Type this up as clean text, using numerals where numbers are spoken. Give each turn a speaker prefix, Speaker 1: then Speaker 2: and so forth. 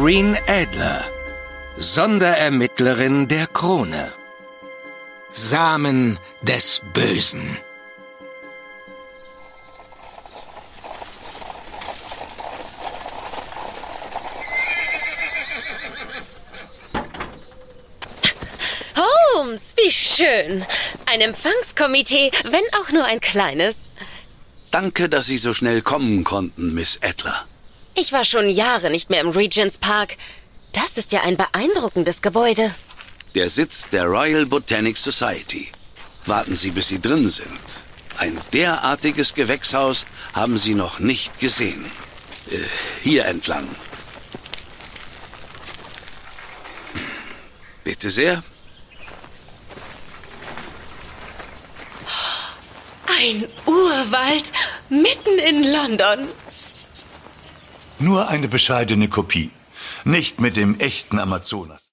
Speaker 1: Irene Adler, Sonderermittlerin der Krone.
Speaker 2: Samen des Bösen.
Speaker 3: Holmes, wie schön. Ein Empfangskomitee, wenn auch nur ein kleines.
Speaker 4: Danke, dass Sie so schnell kommen konnten, Miss Adler.
Speaker 3: Ich war schon Jahre nicht mehr im Regent's Park. Das ist ja ein beeindruckendes Gebäude.
Speaker 4: Der Sitz der Royal Botanic Society. Warten Sie, bis Sie drin sind. Ein derartiges Gewächshaus haben Sie noch nicht gesehen. Hier entlang. Bitte sehr.
Speaker 3: Ein Urwald mitten in London.
Speaker 5: Nur eine bescheidene Kopie. Nicht mit dem echten Amazonas.